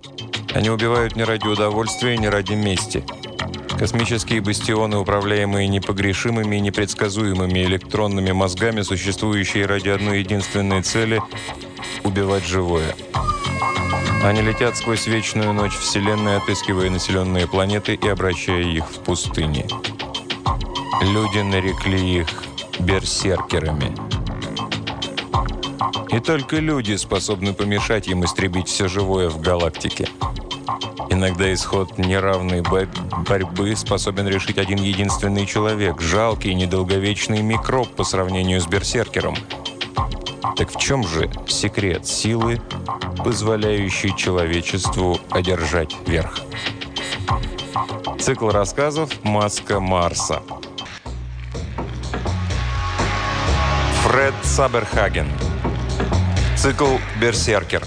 Они убивают не ради удовольствия, не ради мести. Космические бастионы, управляемые непогрешимыми и непредсказуемыми электронными мозгами, существующие ради одной единственной цели – убивать живое. Они летят сквозь вечную ночь Вселенной, отыскивая населенные планеты и обращая их в пустыни. Люди нарекли их берсеркерами. И только люди способны помешать им истребить все живое в галактике. Иногда исход неравной борьбы способен решить один единственный человек, жалкий, недолговечный микроб по сравнению с берсеркером. Так в чем же секрет силы, позволяющий человечеству одержать верх? Цикл рассказов «Маска Марса». Фред Саберхаген. Цикл «Берсеркер».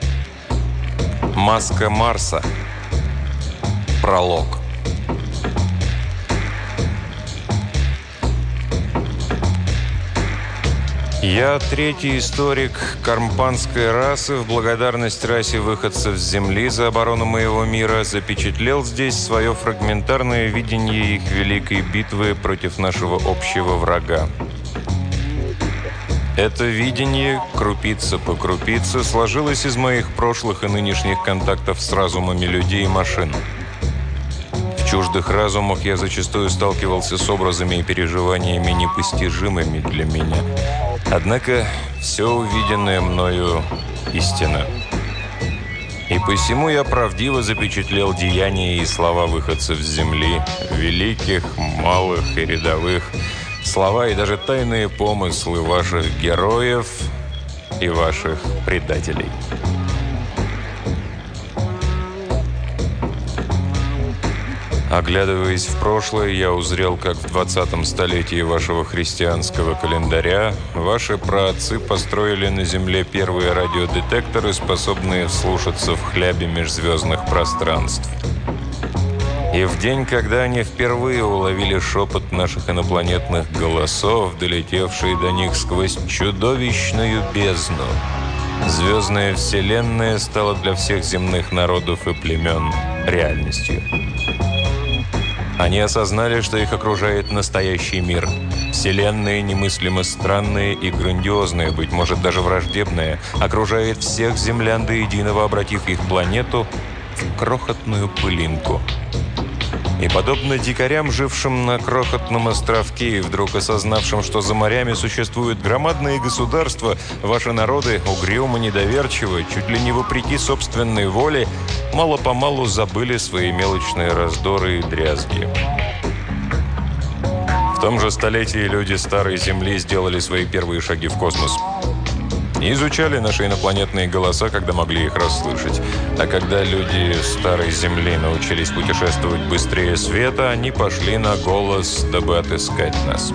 «Маска Марса». Пролог. Я третий историк кармпанской расы, в благодарность расе выходцев с Земли за оборону моего мира, запечатлел здесь свое фрагментарное видение их великой битвы против нашего общего врага. Это видение, крупица по крупице, сложилось из моих прошлых и нынешних контактов с разумами людей и машин. В чуждых разумах я зачастую сталкивался с образами и переживаниями непостижимыми для меня. Однако все увиденное мною истина. И посему я правдиво запечатлел деяния и слова выходцев с земли, великих, малых и рядовых, слова и даже тайные помыслы ваших героев и ваших предателей. Оглядываясь в прошлое, я узрел, как в 20-м столетии вашего христианского календаря ваши праотцы построили на Земле первые радиодетекторы, способные вслушаться в хлябе межзвездных пространств. И в день, когда они впервые уловили шепот наших инопланетных голосов, долетевший до них сквозь чудовищную бездну, звездная вселенная стала для всех земных народов и племен реальностью. Они осознали, что их окружает настоящий мир. Вселенная, немыслимо странная и грандиозная, быть может, даже враждебная, окружает всех землян до единого, обратив их планету в крохотную пылинку. И подобно дикарям, жившим на крохотном островке и вдруг осознавшим, что за морями существуют громадные государства, ваши народы, угрюмо, недоверчиво, чуть ли не вопреки собственной воле, мало-помалу забыли свои мелочные раздоры и дрязги. В том же столетии люди Старой Земли сделали свои первые шаги в космос. И изучали наши инопланетные голоса, когда могли их расслышать. А когда люди Старой Земли научились путешествовать быстрее света, они пошли на голос, дабы отыскать нас.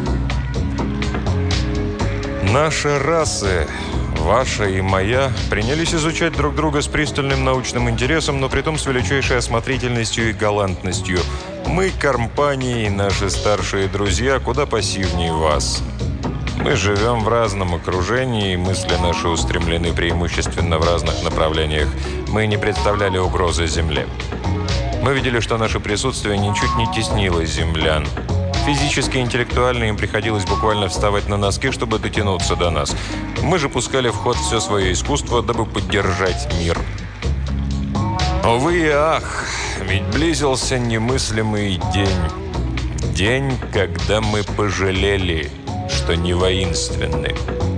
Наши расы, ваша и моя, принялись изучать друг друга с пристальным научным интересом, но притом с величайшей осмотрительностью и галантностью. Мы, компании, наши старшие друзья, куда пассивнее вас. Мы живем в разном окружении, и мысли наши устремлены преимущественно в разных направлениях. Мы не представляли угрозы Земле. Мы видели, что наше присутствие ничуть не теснило землян. Физически и интеллектуально им приходилось буквально вставать на носки, чтобы дотянуться до нас. Мы же пускали в ход все свое искусство, дабы поддержать мир. Увы и ах, ведь близился немыслимый день. День, когда мы пожалели, что не воинственны.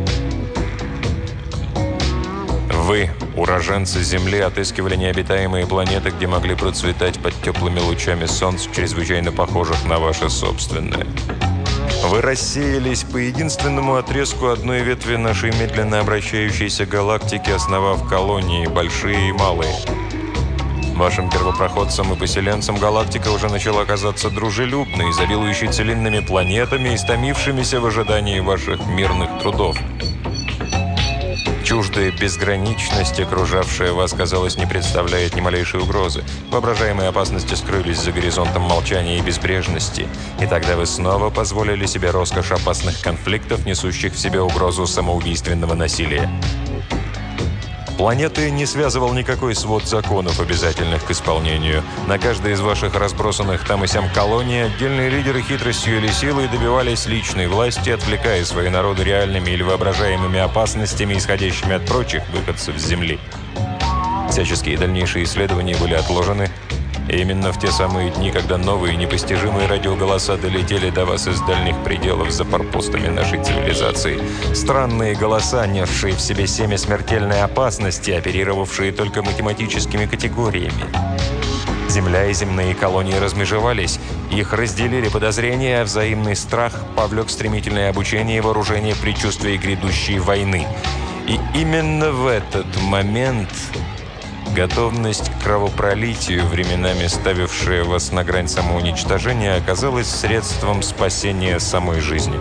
Вы, уроженцы Земли, отыскивали необитаемые планеты, где могли процветать под теплыми лучами солнца, чрезвычайно похожих на ваши собственные. Вы рассеялись по единственному отрезку одной ветви нашей медленно обращающейся галактики, основав колонии, большие и малые. Вашим первопроходцам и поселенцам галактика уже начала казаться дружелюбной, изобилующей целинными планетами, истомившимися в ожидании ваших мирных трудов. Чуждая безграничность, окружавшая вас, казалось, не представляет ни малейшей угрозы. Воображаемые опасности скрылись за горизонтом молчания и безбрежности. И тогда вы снова позволили себе роскошь опасных конфликтов, несущих в себе угрозу самоубийственного насилия. Планеты не связывал никакой свод законов, обязательных к исполнению. На каждой из ваших разбросанных там и сям колоний отдельные лидеры хитростью или силой добивались личной власти, отвлекая свои народы реальными или воображаемыми опасностями, исходящими от прочих выходцев с Земли. Всяческие дальнейшие исследования были отложены. И именно в те самые дни, когда новые непостижимые радиоголоса долетели до вас из дальних пределов за форпостами нашей цивилизации. Странные голоса, несшие в себе семя смертельной опасности, оперировавшие только математическими категориями. Земля и земные колонии размежевались. Их разделили подозрения, а взаимный страх повлек стремительное обучение и вооружение в предчувствии грядущей войны. И именно в этот момент... Готовность к кровопролитию, временами ставившая вас на грань самоуничтожения, оказалась средством спасения самой жизни.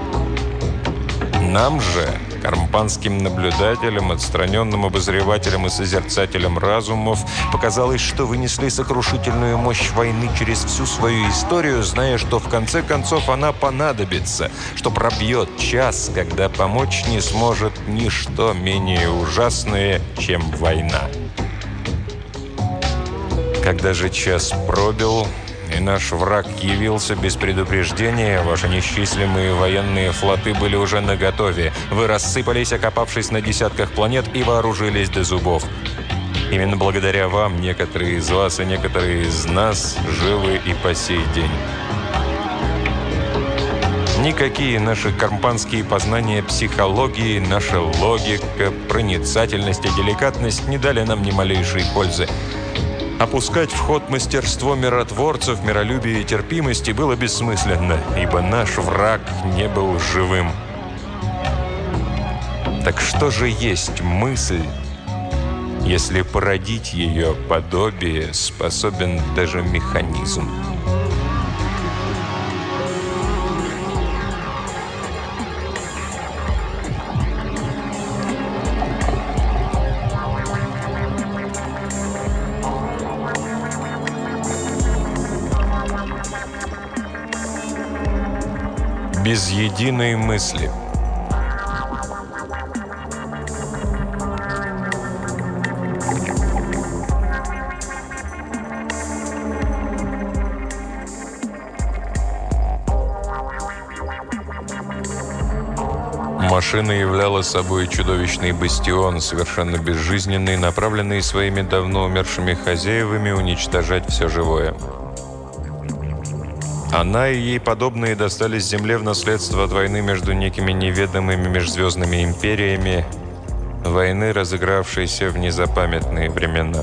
Нам же, кармпанским наблюдателям, отстраненным обозревателям и созерцателям разумов, показалось, что вы несли сокрушительную мощь войны через всю свою историю, зная, что в конце концов она понадобится, что пробьет час, когда помочь не сможет ничто менее ужасное, чем война. Когда же час пробил, и наш враг явился без предупреждения, ваши неисчислимые военные флоты были уже наготове. Вы рассыпались, окопавшись на десятках планет, и вооружились до зубов. Именно благодаря вам некоторые из вас и некоторые из нас живы и по сей день. Никакие наши кармпанские познания психологии, наша логика, проницательность и деликатность не дали нам ни малейшей пользы. Опускать в ход мастерство миротворцев, миролюбия и терпимости было бессмысленно, ибо наш враг не был живым. Так что же есть мысль, если породить ее подобие способен даже механизм? Без единой мысли. Машина являла собой чудовищный бастион, совершенно безжизненный, направленный своими давно умершими хозяевами уничтожать все живое. Она и ей подобные достались Земле в наследство от войны между некими неведомыми межзвездными империями, войны, разыгравшейся в незапамятные времена.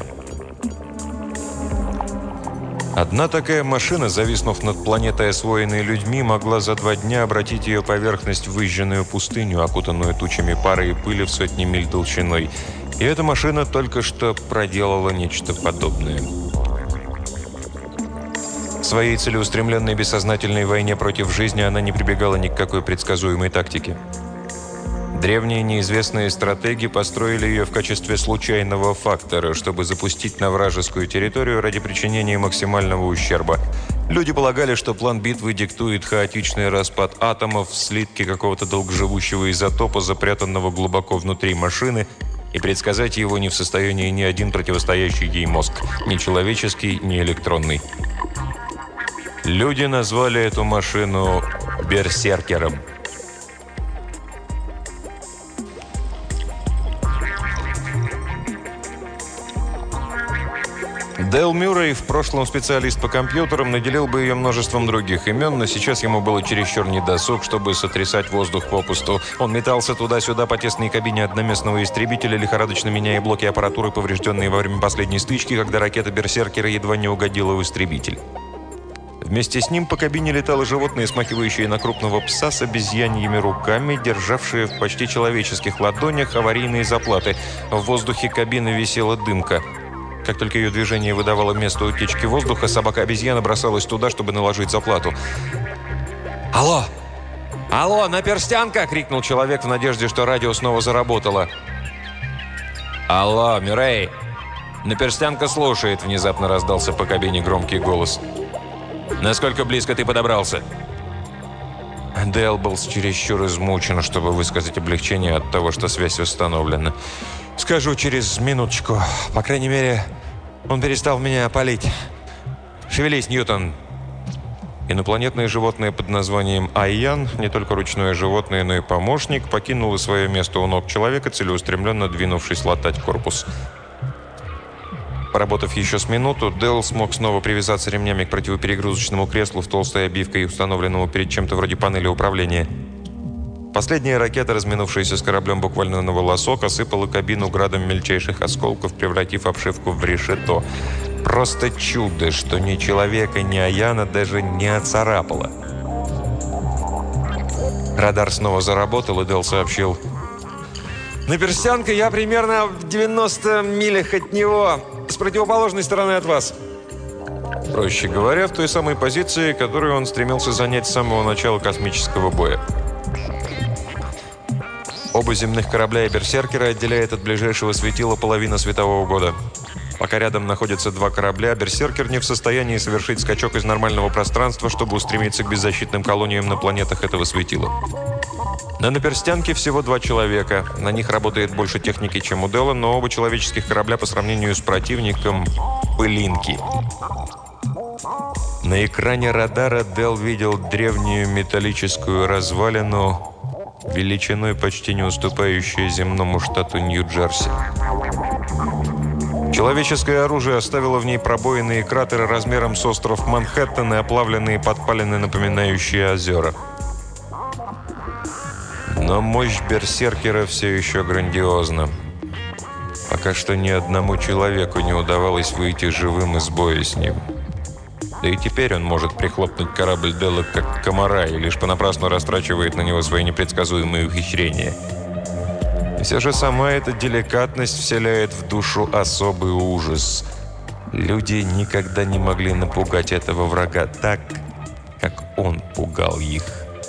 Одна такая машина, зависнув над планетой, освоенной людьми, могла за 2 дня обратить ее поверхность в выжженную пустыню, окутанную тучами пара и пыли в сотни миль толщиной. И эта машина только что проделала нечто подобное. В своей целеустремленной бессознательной войне против жизни она не прибегала ни к какой предсказуемой тактике. Древние неизвестные стратеги построили ее в качестве случайного фактора, чтобы запустить на вражескую территорию ради причинения максимального ущерба. Люди полагали, что план битвы диктует хаотичный распад атомов в слитке какого-то долгоживущего изотопа, запрятанного глубоко внутри машины, и предсказать его не в состоянии ни один противостоящий ей мозг, ни человеческий, ни электронный. Люди назвали эту машину «берсеркером». Дэл Мюррей, в прошлом специалист по компьютерам, наделил бы ее множеством других имен, но сейчас ему было чересчур недосуг, чтобы сотрясать воздух попусту. Он метался туда-сюда по тесной кабине одноместного истребителя, лихорадочно меняя блоки аппаратуры, поврежденные во время последней стычки, когда ракета «Берсеркера» едва не угодила в истребитель. Вместе с ним по кабине летало животное, смахивающее на крупного пса с обезьяньими руками, державшее в почти человеческих ладонях аварийные заплаты. В воздухе кабины висела дымка. Как только ее движение выдавало место утечки воздуха, собака-обезьяна бросалась туда, чтобы наложить заплату. «Алло! Алло, наперстянка!» — крикнул человек в надежде, что радио снова заработало. «Алло, Мюррей! Наперстянка слушает!» — внезапно раздался по кабине громкий голос. «Насколько близко ты подобрался?» Дэл был чересчур измучен, чтобы высказать облегчение от того, что связь восстановлена. Скажу через минуточку. По крайней мере, он перестал меня палить. Шевелись, Ньютон. Инопланетное животное под названием Айян, не только ручное животное, но и помощник, покинуло свое место у ног человека, целеустремленно двинувшись латать корпус. Поработав еще с минуту, Делл смог снова привязаться ремнями к противоперегрузочному креслу в толстой обивкой, установленному перед чем-то вроде панели управления. Последняя ракета, разминувшаяся с кораблем буквально на волосок, осыпала кабину градом мельчайших осколков, превратив обшивку в решето. Просто чудо, что ни человека, ни Айяна даже не оцарапало. Радар снова заработал, и Делл сообщил: «Наперстянка, я примерно в 90 милях от него, с противоположной стороны от вас». Проще говоря, в той самой позиции, которую он стремился занять с самого начала космического боя. Оба земных корабля и берсеркера отделяет от ближайшего светила половина светового года. Пока рядом находятся два корабля, берсеркер не в состоянии совершить скачок из нормального пространства, чтобы устремиться к беззащитным колониям на планетах этого светила. На наперстянке всего 2 человека. На них работает больше техники, чем у Делла, но оба человеческих корабля по сравнению с противником – пылинки. На экране радара Делл видел древнюю металлическую развалину, величиной почти не уступающую земному штату Нью-Джерси. Человеческое оружие оставило в ней пробоины и кратеры размером с остров Манхэттен и оплавленные подпалины, напоминающие озера. Но мощь берсеркера все еще грандиозна. Пока что ни одному человеку не удавалось выйти живым из боя с ним. Да и теперь он может прихлопнуть корабль Делла как комара и лишь понапрасну растрачивает на него свои непредсказуемые ухищрения. И все же сама эта деликатность вселяет в душу особый ужас. Люди никогда не могли напугать этого врага так, как он пугал их.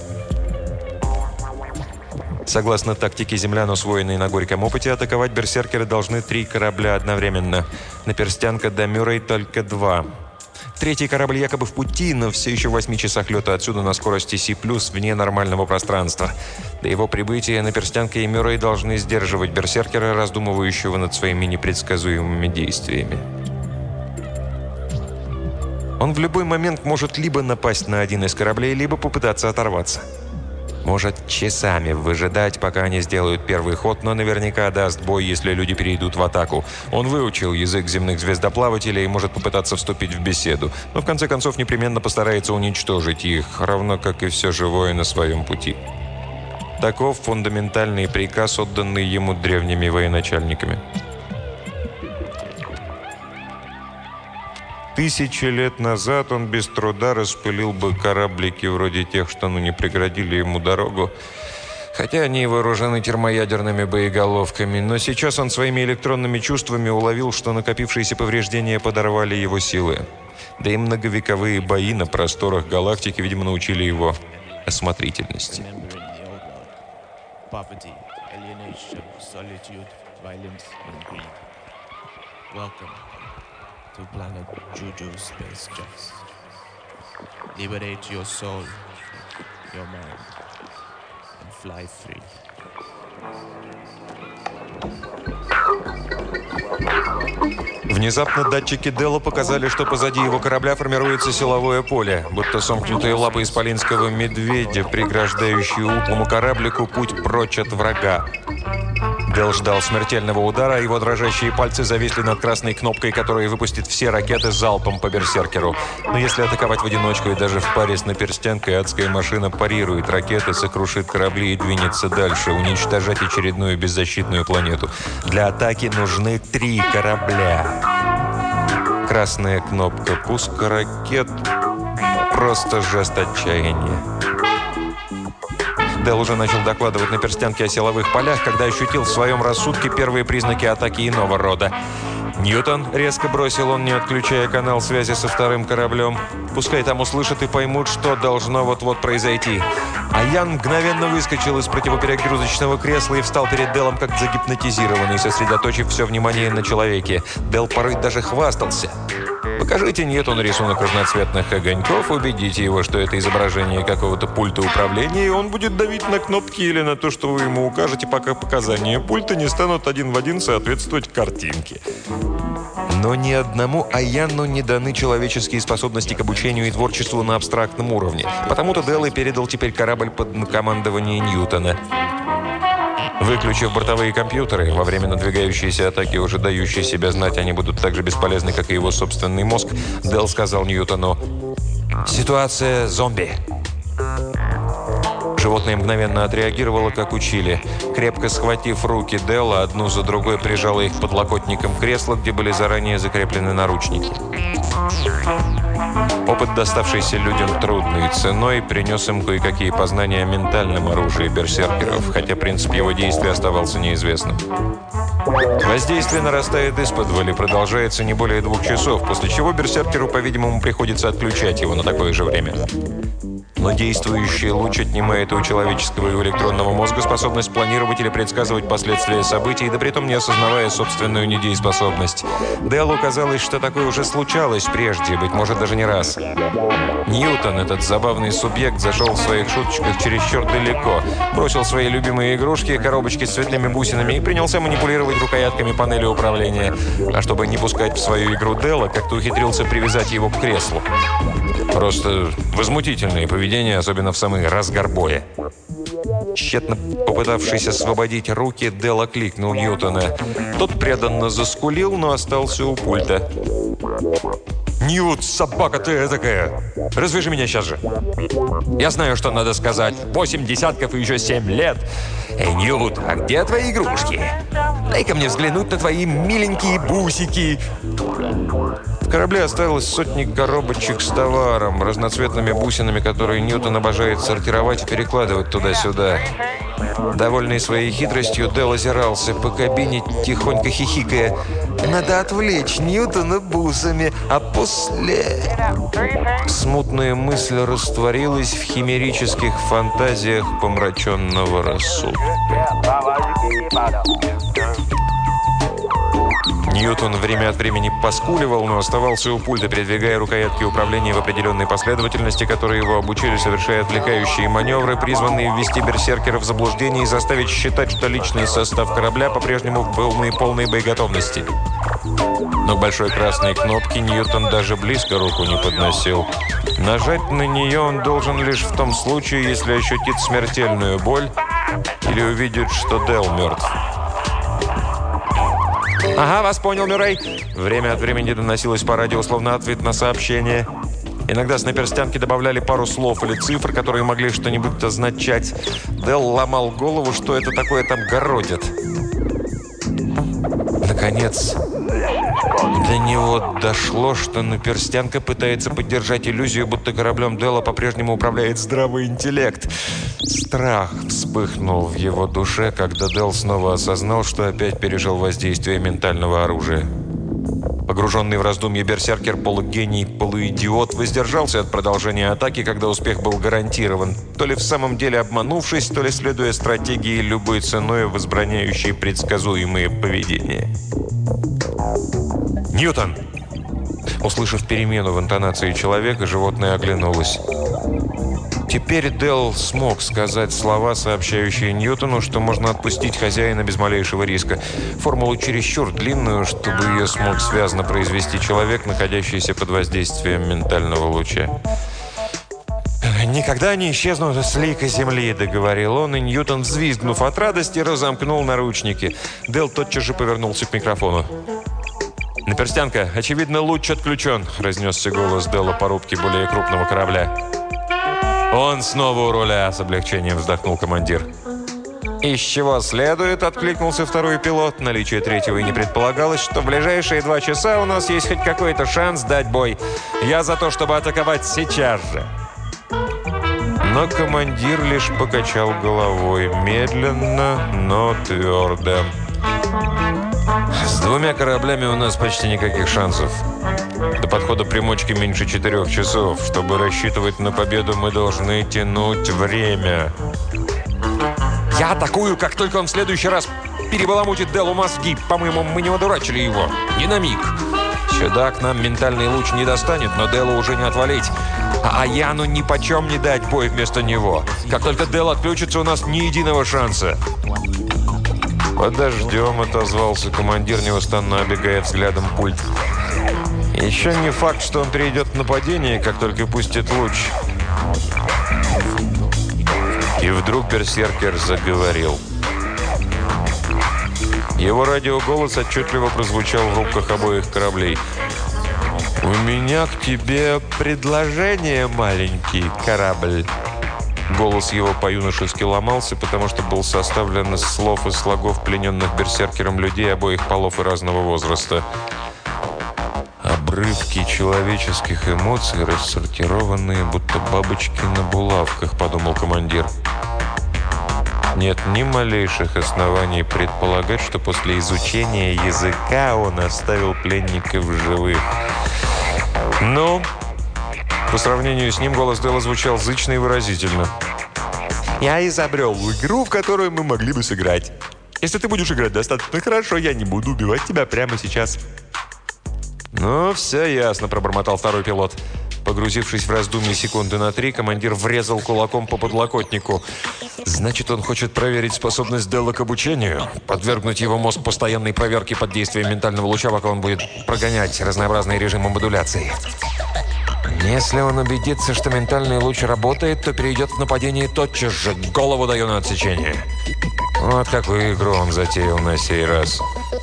Согласно тактике землян, усвоенной на горьком опыте, атаковать берсеркеры должны 3 корабля одновременно. Наперстянка до Мюррей только 2. 3-й корабль якобы в пути, но все еще в 8 часах лета отсюда на скорости C+, вне нормального пространства. До его прибытия Наперстянка и Мюррей должны сдерживать берсеркера, раздумывающего над своими непредсказуемыми действиями. Он в любой момент может либо напасть на один из кораблей, либо попытаться оторваться. Может часами выжидать, пока они сделают первый ход, но наверняка даст бой, если люди перейдут в атаку. Он выучил язык земных звездоплавателей и может попытаться вступить в беседу, но в конце концов непременно постарается уничтожить их, равно как и все живое на своем пути. Таков фундаментальный приказ, отданный ему древними военачальниками. 1000 лет назад он без труда распылил бы кораблики вроде тех, что не преградили ему дорогу, хотя они вооружены термоядерными боеголовками. Но сейчас он своими электронными чувствами уловил, что накопившиеся повреждения подорвали его силы. Да и многовековые бои на просторах галактики, видимо, научили его осмотрительности. To planet Juju Space Jets. Liberate your soul, your mind, and fly free. Внезапно датчики Делла показали, что позади его корабля формируется силовое поле, будто сомкнутые лапы исполинского медведя, преграждающие утлому кораблику путь прочь от врага. Делл ждал смертельного удара, а его дрожащие пальцы зависли над красной кнопкой, которая выпустит все ракеты залпом по берсеркеру. Но если атаковать в одиночку и даже в паре с наперстянкой, адская машина парирует ракеты, сокрушит корабли и двинется дальше, уничтожать очередную беззащитную планету. Для атаки нужны 3 корабля. Красная кнопка пуска ракет – просто жест отчаяния. Делл уже начал докладывать наперстянке о силовых полях, когда ощутил в своем рассудке первые признаки атаки иного рода. «Ньютон», — резко бросил он, не отключая канал связи со вторым кораблем. «Пускай там услышат и поймут, что должно вот-вот произойти». А Ян мгновенно выскочил из противоперегрузочного кресла и встал перед Делом как загипнотизированный, сосредоточив все внимание на человеке. Дел порой даже хвастался. Покажите Ньютону рисунок разноцветных огоньков, убедите его, что это изображение какого-то пульта управления, и он будет давить на кнопки или на то, что вы ему укажете, пока показания пульта не станут один в один соответствовать картинке. Но ни одному Аяну не даны человеческие способности к обучению и творчеству на абстрактном уровне. Потому-то Дел и передал теперь корабль под командование Ньютона. Выключив бортовые компьютеры, во время надвигающейся атаки, уже дающей себя знать, они будут так же бесполезны, как и его собственный мозг, Дел сказал Ньютону: «Ситуация зомби». Животное мгновенно отреагировало, как учили. Крепко схватив руки Делла, одну за другой прижало их к подлокотникам кресла, где были заранее закреплены наручники. Опыт, доставшийся людям трудной ценой, принес им кое-какие познания о ментальном оружии берсеркеров, хотя принцип его действия оставался неизвестным. Воздействие нарастает исподволь и продолжается не более 2 часов, после чего берсеркеру, по-видимому, приходится отключать его на такое же время. Но действующий луч отнимает у человеческого и у электронного мозга способность планировать или предсказывать последствия событий, да притом не осознавая собственную недееспособность. Делу казалось, что такое уже случалось прежде, быть может, даже не раз. Ньютон, этот забавный субъект, зашел в своих шуточках чересчур далеко, бросил свои любимые игрушки, коробочки с цветными бусинами и принялся манипулировать рукоятками панели управления. А чтобы не пускать в свою игру Делла, как-то ухитрился привязать его к креслу. Просто возмутительное поведение, особенно в самый разгар боя. Тщетно попытавшись освободить руки, Дел окликнул Ньютона. Тот преданно заскулил, но остался у пульта. «Ньют, собака ты этакая! Развяжи меня сейчас же!» «Я знаю, что надо сказать. 8 десятков и еще 7 лет!» «Эй, Ньют, а где твои игрушки? Дай-ка мне взглянуть на твои миленькие бусики!» В корабле осталось сотни коробочек с товаром, разноцветными бусинами, которые Ньютон обожает сортировать и перекладывать туда-сюда. Довольный своей хитростью, Дел озирался по кабине, тихонько хихикая. «Надо отвлечь Ньютона бусами, а после...» Смутная мысль растворилась в химерических фантазиях помраченного рассудка. Ньютон время от времени поскуливал, но оставался у пульта, передвигая рукоятки управления в определенной последовательности, которые его обучили, совершая отвлекающие маневры, призванные ввести берсеркера в заблуждение и заставить считать, что личный состав корабля по-прежнему был в полной боеготовности. Но к большой красной кнопке Ньютон даже близко руку не подносил. Нажать на нее он должен лишь в том случае, если ощутит смертельную боль или увидит, что Дел мертв. «Ага, вас понял, Мюррей». Время от времени доносилось по радио, словно ответ на сообщение. Иногда с наперстянки добавляли пару слов или цифр, которые могли что-нибудь означать. Дел ломал голову, что это такое там городят. Наконец, до него дошло, что наперстянка пытается поддержать иллюзию, будто кораблем Делла по-прежнему управляет здравый интеллект. Страх вспыхнул в его душе, когда Дел снова осознал, что опять пережил воздействие ментального оружия. Погруженный в раздумье берсеркер, полугений, полуидиот, воздержался от продолжения атаки, когда успех был гарантирован, то ли в самом деле обманувшись, то ли следуя стратегии любой ценой, возбраняющей предсказуемые поведения. «Ньютон!» Услышав перемену в интонации человека, животное оглянулось. Теперь Дел смог сказать слова, сообщающие Ньютону, что можно отпустить хозяина без малейшего риска. Формулу чересчур длинную, чтобы ее смог связно произвести человек, находящийся под воздействием ментального луча. «Никогда не исчезну с лика земли», — договорил он, и Ньютон, взвизгнув от радости, разомкнул наручники. Дел тотчас же повернулся к микрофону. «Наперстянка, очевидно, луч отключен», — разнесся голос Делла по рубке более крупного корабля. «Он снова у руля», — с облегчением вздохнул командир. «Из чего следует», — откликнулся второй пилот. Наличие третьего и не предполагалось, что в ближайшие 2 часа у нас есть хоть какой-то шанс дать бой. Я за то, чтобы атаковать сейчас же. Но командир лишь покачал головой, медленно, но твердо. С 2 кораблями у нас почти никаких шансов. До подхода примочки меньше 4 часов. Чтобы рассчитывать на победу, мы должны тянуть время. Я атакую, как только он в следующий раз перебаламутит Делу мозги. По-моему, мы не одурачили его. Ни на миг. Сюда к нам ментальный луч не достанет, но Делу уже не отвалить. А Аяну нипочем не дать бой вместо него. Как только Дел отключится, у нас ни единого шанса. «Подождем», — отозвался командир, невостанно обегая взглядом пульт. «Еще не факт, что он перейдет в нападение, как только пустит луч». И вдруг берсеркер заговорил. Его радиоголос отчетливо прозвучал в рубках обоих кораблей. «У меня к тебе предложение, маленький корабль». Голос его по-юношески ломался, потому что был составлен из слов и слогов плененных берсеркером людей обоих полов и разного возраста. «Обрывки человеческих эмоций, рассортированные, будто бабочки на булавках», — подумал командир. Нет ни малейших оснований предполагать, что после изучения языка он оставил пленников живых. Но по сравнению с ним голос Дела звучал зычно и выразительно. «Я изобрел игру, в которую мы могли бы сыграть. Если ты будешь играть достаточно хорошо, я не буду убивать тебя прямо сейчас». «Ну, все ясно», — пробормотал второй пилот. Погрузившись в раздумье секунды на 3, командир врезал кулаком по подлокотнику. «Значит, он хочет проверить способность Делла к обучению, подвергнуть его мозг постоянной проверке под действием ментального луча, пока он будет прогонять разнообразные режимы модуляции. Если он убедится, что ментальный луч работает, то перейдет в нападение тотчас же. Голову даю на отсечение». Вот какую игру он затеял на сей раз.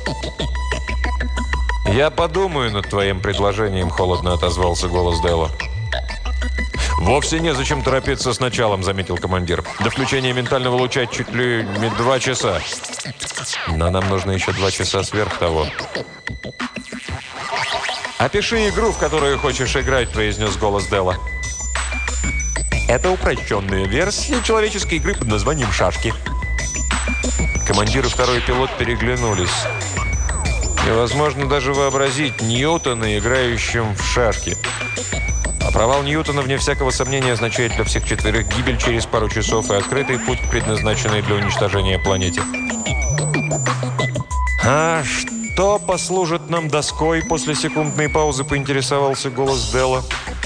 «Я подумаю над твоим предложением», — холодно отозвался голос Делла. «Вовсе незачем торопиться с началом», — заметил командир. «До включения ментального луча чуть ли не 2 часа. Но нам нужно еще 2 часа сверх того». «Опиши игру, в которую хочешь играть», — произнес голос Делла. «Это упрощенная версия человеческой игры под названием «Шашки». Командир и второй пилот переглянулись. Невозможно даже вообразить Ньютона, играющим в шашки. А провал Ньютона, вне всякого сомнения, означает для всех 4 гибель через пару часов и открытый путь к предназначенной для уничтожения планете. «А что послужит нам доской?» После секундной паузы поинтересовался голос Делла.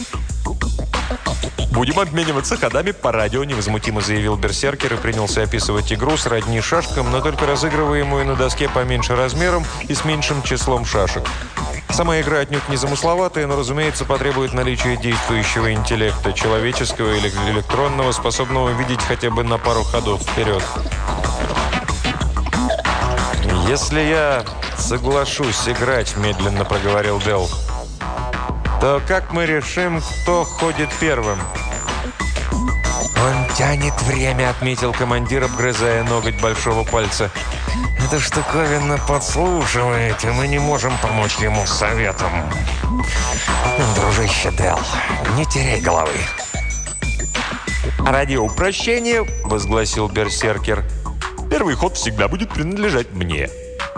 «Будем обмениваться ходами по радио», — невозмутимо заявил берсеркер и принялся описывать игру сродни шашкам, но только разыгрываемую на доске поменьше размером и с меньшим числом шашек. Сама игра отнюдь не замысловатая, но, разумеется, потребует наличия действующего интеллекта, человеческого или электронного, способного видеть хотя бы на пару ходов вперед. «Если я соглашусь играть», — медленно проговорил Делл, «то как мы решим, кто ходит первым?» «Он тянет время», — отметил командир, обгрызая ноготь большого пальца. «Эта штуковина подслушивает, и мы не можем помочь ему советом. Дружище Делл, не теряй головы». «Ради упрощения», — возгласил берсеркер, «первый ход всегда будет принадлежать мне».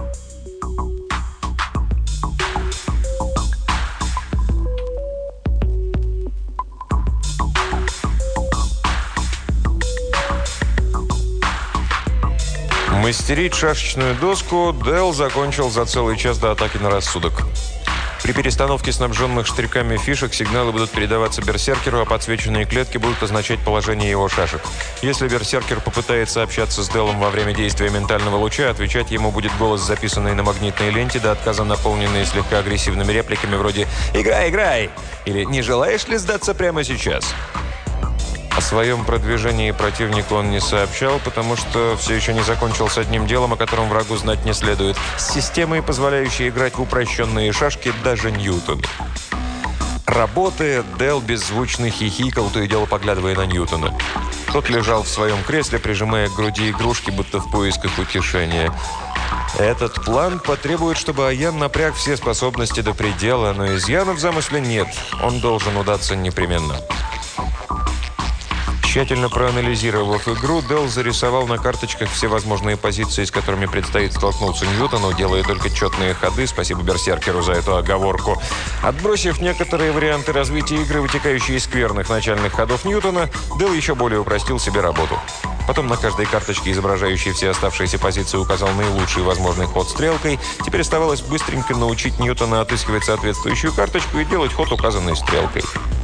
Мастерить шашечную доску Делл закончил за целый час до атаки на рассудок. При перестановке снабженных штриками фишек сигналы будут передаваться берсеркеру, а подсвеченные клетки будут означать положение его шашек. Если берсеркер попытается общаться с Деллом во время действия ментального луча, отвечать ему будет голос, записанный на магнитной ленте, до отказа наполненный слегка агрессивными репликами вроде «Играй, играй!» или «Не желаешь ли сдаться прямо сейчас?». О своем продвижении противнику он не сообщал, потому что все еще не закончил с одним делом, о котором врагу знать не следует. С системой, позволяющей играть в упрощенные шашки даже Ньютон. Работая, Делл беззвучно хихикал, то и дело поглядывая на Ньютона. Тот лежал в своем кресле, прижимая к груди игрушки, будто в поисках утешения. Этот план потребует, чтобы Аян напряг все способности до предела, но изъяна в замысле нет. Он должен удаться непременно. Тщательно проанализировав игру, Делл зарисовал на карточках все возможные позиции, с которыми предстоит столкнуться Ньютону, делая только четные ходы, спасибо Берсеркеру за эту оговорку. Отбросив некоторые варианты развития игры, вытекающие из скверных начальных ходов Ньютона, Делл еще более упростил себе работу. Потом на каждой карточке, изображающей все оставшиеся позиции, указал наилучший возможный ход стрелкой. Теперь оставалось быстренько научить Ньютона отыскивать соответствующую карточку и делать ход, указанный стрелкой.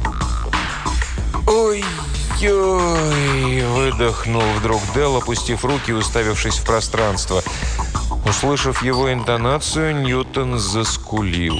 «Ой-ой!» – выдохнул вдруг Делл, опустив руки и уставившись в пространство. Услышав его интонацию, Ньютон заскулил.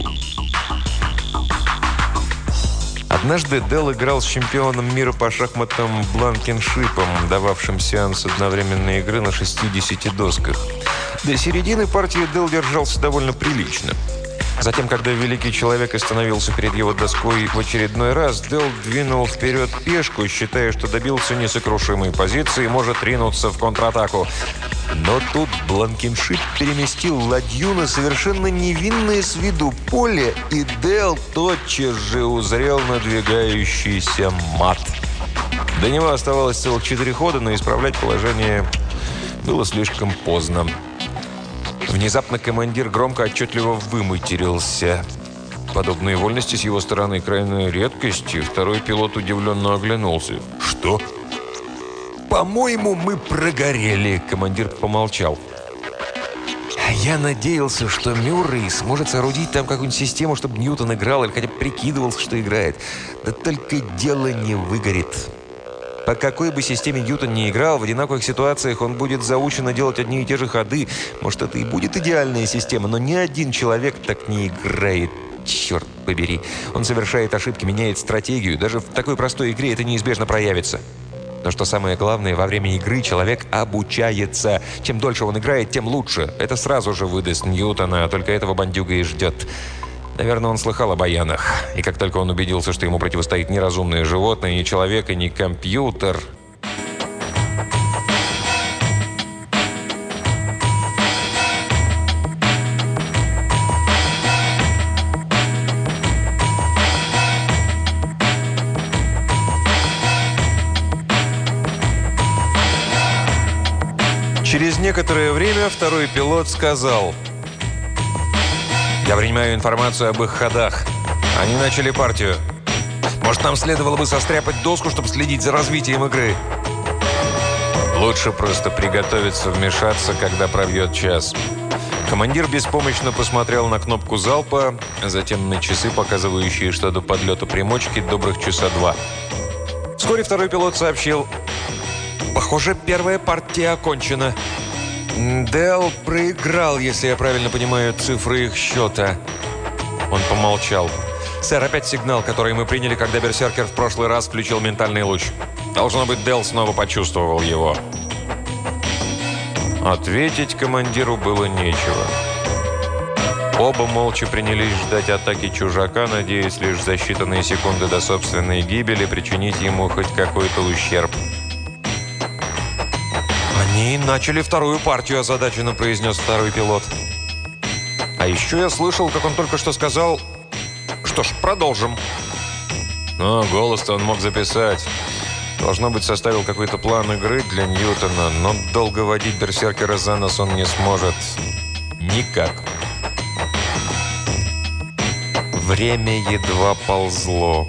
Однажды Делл играл с чемпионом мира по шахматам Бланкеншипом, дававшим сеанс одновременной игры на 60 досках. До середины партии Делл держался довольно прилично. Затем, когда великий человек остановился перед его доской в очередной раз, Делл двинул вперед пешку, считая, что добился несокрушимой позиции и может ринуться в контратаку. Но тут Бланкеншип переместил ладью на совершенно невинное с виду поле, и Делл тотчас же узрел надвигающийся мат. До него оставалось целых 4 хода, но исправлять положение было слишком поздно. Внезапно командир громко отчетливо выматерился. Подобные вольности с его стороны крайняя редкость, и второй пилот удивленно оглянулся. «Что?» «По-моему, мы прогорели», — командир помолчал. «Я надеялся, что Мюррей сможет соорудить там какую-нибудь систему, чтобы Ньютон играл или хотя бы прикидывался, что играет. Да только дело не выгорит. По какой бы системе Ньютон ни играл, в одинаковых ситуациях он будет заучено делать одни и те же ходы. Может, это и будет идеальная система, но ни один человек так не играет. Черт побери. Он совершает ошибки, меняет стратегию. Даже в такой простой игре это неизбежно проявится. Но что самое главное, во время игры человек обучается. Чем дольше он играет, тем лучше. Это сразу же выдаст Ньютона, а только этого бандюга и ждет. Наверное, он слыхал о баянах. И как только он убедился, что ему противостоит не разумное животное, не человек и не компьютер... Через некоторое время второй пилот сказал: «Я принимаю информацию об их ходах. Они начали партию. Может, нам следовало бы состряпать доску, чтобы следить за развитием игры?» «Лучше просто приготовиться вмешаться, когда пробьет час». Командир беспомощно посмотрел на кнопку залпа, а затем на часы, показывающие, что до подлета примочки добрых часа 2. Вскоре второй пилот сообщил: «Похоже, первая партия окончена. Делл проиграл, если я правильно понимаю цифры их счета». Он помолчал. «Сэр, опять сигнал, который мы приняли, когда Берсеркер в прошлый раз включил ментальный луч. Должно быть, Делл снова почувствовал его». Ответить командиру было нечего. Оба молча принялись ждать атаки чужака, надеясь лишь за считанные секунды до собственной гибели причинить ему хоть какой-то ущерб. «Они начали вторую партию», – озадаченно произнес второй пилот. «А еще я слышал, как он только что сказал: что ж, продолжим». Но голос-то он мог записать. Должно быть, составил какой-то план игры для Ньютона, но долго водить Берсеркера за нос он не сможет. Никак. Время едва ползло.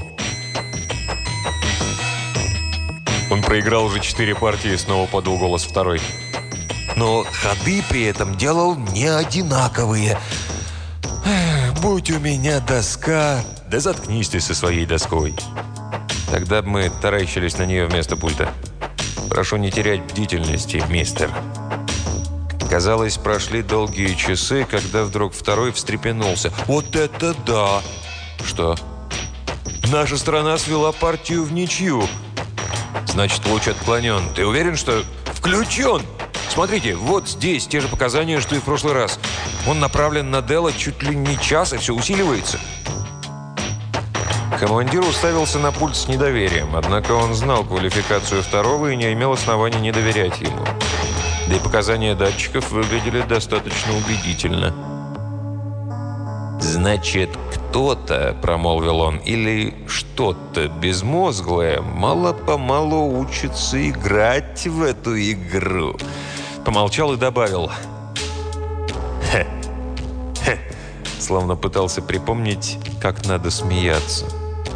Он проиграл уже 4 партии, снова подал голос второй. Но ходы при этом делал не одинаковые. Будь у меня доска... Да заткнись ты со своей доской. Тогда бы мы таращились на нее вместо пульта. Прошу не терять бдительности, мистер. Казалось, прошли долгие часы, когда вдруг второй встрепенулся. Вот это да! Что? Наша страна свела партию в ничью. Значит, луч отклонен. Ты уверен, что... Включен! Смотрите, вот здесь те же показания, что и в прошлый раз. Он направлен на Делла чуть ли не час, и все усиливается. Командир уставился на пульт с недоверием, однако он знал квалификацию второго и не имел оснований не доверять ему. Да и показания датчиков выглядели достаточно убедительно. «Значит, «Кто-то», — промолвил он, — «или что-то безмозглое мало-помалу учится играть в эту игру». Помолчал и добавил: «Хе, хе», словно пытался припомнить, как надо смеяться.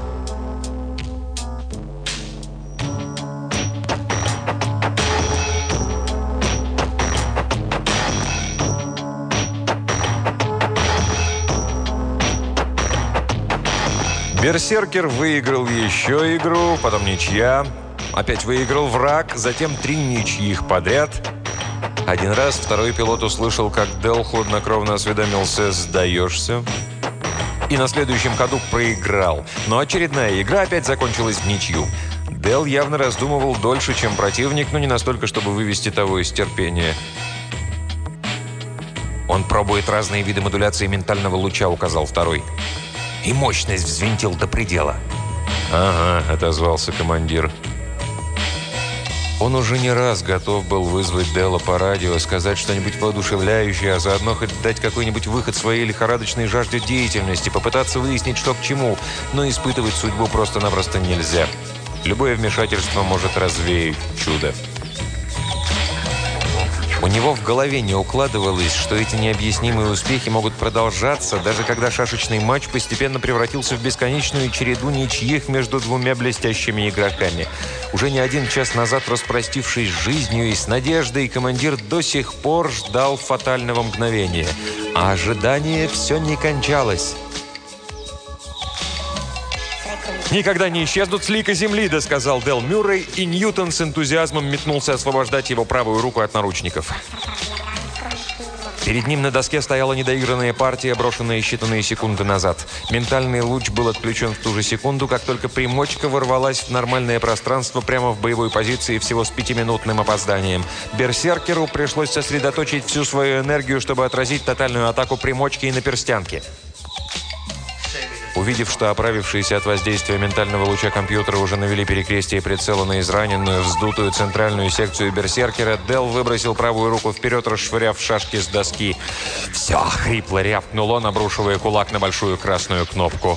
Берсеркер выиграл еще игру, потом ничья. Опять выиграл враг, затем 3 ничьих подряд. Один раз второй пилот услышал, как Делл хладнокровно осведомился: «Сдаешься?» И на следующем ходу проиграл. Но очередная игра опять закончилась в ничью. Делл явно раздумывал дольше, чем противник, но не настолько, чтобы вывести того из терпения. «Он пробует разные виды модуляции ментального луча», — указал второй. «И мощность взвинтил до предела». «Ага», — отозвался командир. Он уже не раз готов был вызвать Делла по радио, сказать что-нибудь воодушевляющее, а заодно хоть дать какой-нибудь выход своей лихорадочной жажде деятельности, попытаться выяснить, что к чему, но испытывать судьбу просто-напросто нельзя. Любое вмешательство может развеять чудо. У него в голове не укладывалось, что эти необъяснимые успехи могут продолжаться, даже когда шашечный матч постепенно превратился в бесконечную череду ничьих между двумя блестящими игроками. Уже не один час назад, распростившись с жизнью и с надеждой, командир до сих пор ждал фатального мгновения. А ожидание все не кончалось. «Никогда не исчезнут с лика земли», — досказал Делл Мюррей, и Ньютон с энтузиазмом метнулся освобождать его правую руку от наручников. Перед ним на доске стояла недоигранная партия, брошенная считанные секунды назад. Ментальный луч был отключен в ту же секунду, как только примочка ворвалась в нормальное пространство прямо в боевой позиции всего с 5-минутным опозданием. Берсеркеру пришлось сосредоточить всю свою энергию, чтобы отразить тотальную атаку примочки и наперстянки. Увидев, что оправившиеся от воздействия ментального луча компьютера уже навели перекрестие прицела на израненную, вздутую центральную секцию берсеркера, Делл выбросил правую руку вперед, расшвыряв шашки с доски. «Все!» — хрипло рявкнул он, обрушивая кулак на большую красную кнопку.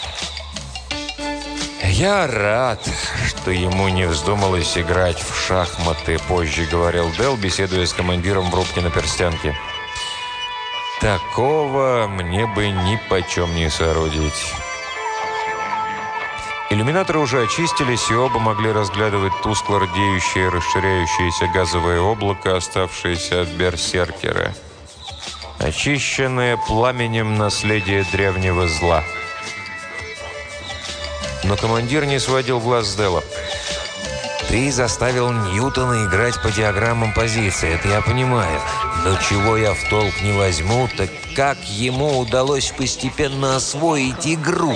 «Я рад, что ему не вздумалось играть в шахматы», — позже говорил Делл, беседуя с командиром в рубке на перстянке. «Такого мне бы ни почем не соорудить». Иллюминаторы уже очистились, и оба могли разглядывать тускло рдеющее, расширяющееся газовое облако, оставшееся от берсеркера. Очищенное пламенем наследие древнего зла. Но командир не сводил глаз с Делла. «Ты заставил Ньютона играть по диаграммам позиции, это я понимаю. Но чего я в толк не возьму, так как ему удалось постепенно освоить игру?»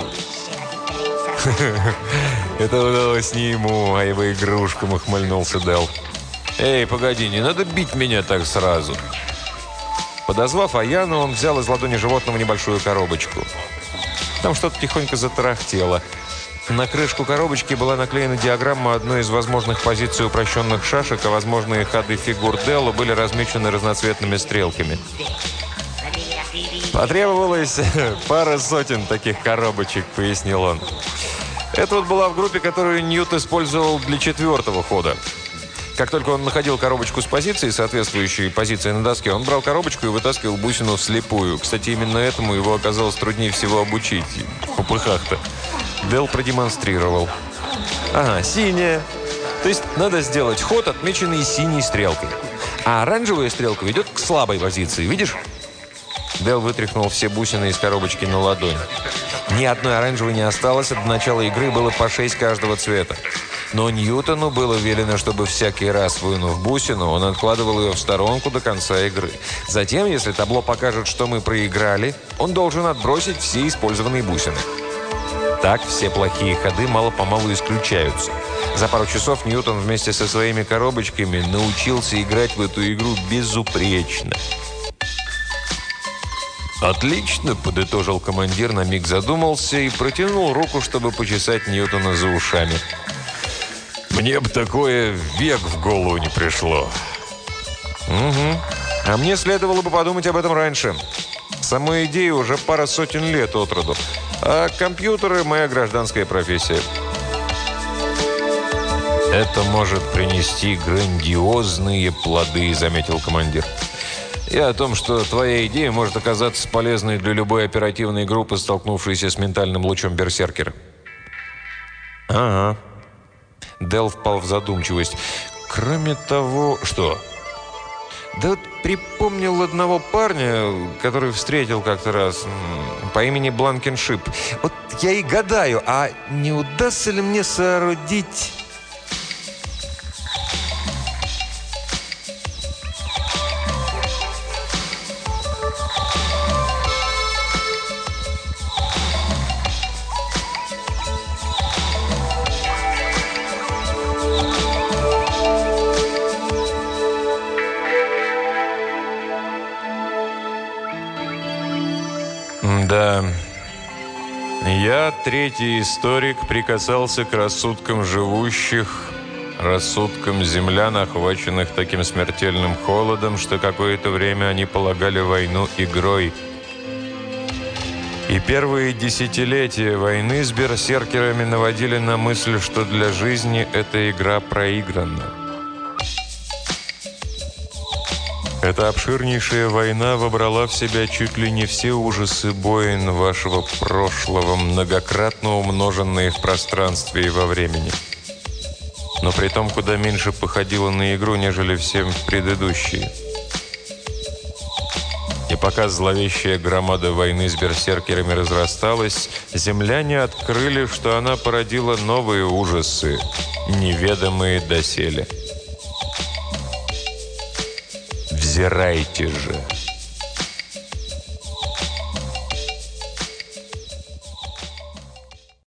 «Это удалось не ему, а его игрушкам», — ухмыльнулся Делл. «Эй, погоди, не надо бить меня так сразу». Подозвав Аяну, он взял из ладони животного небольшую коробочку. Там что-то тихонько затарахтело. На крышку коробочки была наклеена диаграмма одной из возможных позиций упрощенных шашек, а возможные ходы фигур Делла были размечены разноцветными стрелками. «Потребовалось пара сотен таких коробочек», — пояснил он. «Это вот была в группе, которую Ньют использовал для 4-го хода. Как только он находил коробочку с позицией, соответствующей позиции на доске, он брал коробочку и вытаскивал бусину вслепую. Кстати, именно этому его оказалось труднее всего обучить. В попыхах-то». Делл продемонстрировал. «Ага, синяя. То есть надо сделать ход, отмеченный синей стрелкой. А оранжевая стрелка ведет к слабой позиции. Видишь?» Делл вытряхнул все бусины из коробочки на ладонь. Ни одной оранжевой не осталось, а до начала игры было по 6 каждого цвета. Но Ньютону было велено, чтобы всякий раз, вынув бусину, он откладывал ее в сторонку до конца игры. Затем, если табло покажет, что мы проиграли, он должен отбросить все использованные бусины. Так все плохие ходы мало-помалу исключаются. За пару часов Ньютон вместе со своими коробочками научился играть в эту игру безупречно. «Отлично», — подытожил командир, на миг задумался и протянул руку, чтобы почесать Ньютона за ушами. «Мне бы такое век в голову не пришло». «Угу. А мне следовало бы подумать об этом раньше. Самой идее уже пара сотен лет от роду. А компьютеры – моя гражданская профессия. «Это может принести грандиозные плоды», – заметил командир. «Я о том, что твоя идея может оказаться полезной для любой оперативной группы, столкнувшейся с ментальным лучом берсеркера». «Ага». Дел впал в задумчивость. «Кроме того...» «Что?» «Да вот припомнил одного парня, который встретил как-то раз, по имени Бланкеншип. Вот я и гадаю, а не удастся ли мне соорудить...» Да, я, третий историк, прикасался к рассудкам живущих, рассудкам землян, охваченных таким смертельным холодом, что какое-то время они полагали войну игрой. И первые десятилетия войны с берсеркерами наводили на мысль, что для жизни эта игра проиграна. Эта обширнейшая война вобрала в себя чуть ли не все ужасы войн вашего прошлого, многократно умноженные в пространстве и во времени. Но при том куда меньше походила на игру, нежели все предыдущие. И пока зловещая громада войны с берсеркерами разрасталась, земляне открыли, что она породила новые ужасы, неведомые доселе. Взирайте же.